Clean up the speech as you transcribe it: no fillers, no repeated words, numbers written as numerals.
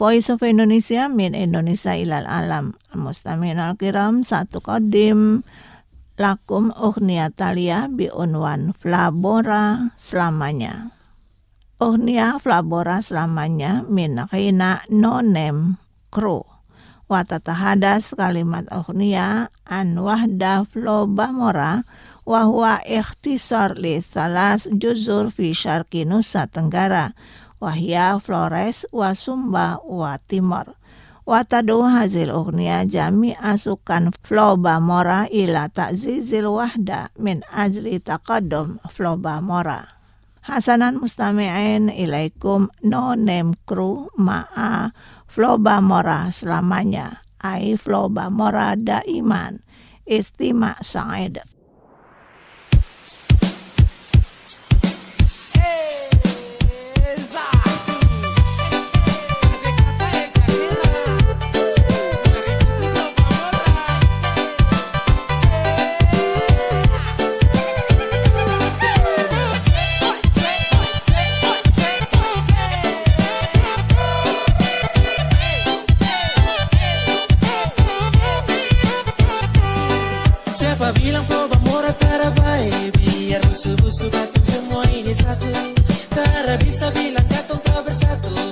Voice of Indonesia min Indonesia ilal alam. Mustami'in al-kiram, satu qadim lakum ughniya talia bi unwan Flabora selamanya. Ughniya Flabora selamanya min ghina no name crew. Wa tatahadas kalimat ughniya an wahda Flobamora wa huwa ikhtisar li salas juzur fi syarqi Nusa Tenggara. Wahya Flores wa Sumba wa Timor. Watadu hazil ughniya jami asukan Flobamora ila ta'zizil wahda min ajli taqaddum Flobamora. Hasanan mustami'in ilaikum no name crew ma'a Flobamora selamanya. Ai Flobamora daiman. Istima' sa'id. Siapa bilang Flobamora cara baik, biar musuh-musuh katong semua ini satu. Tara bisa bilang katong tak bersatu.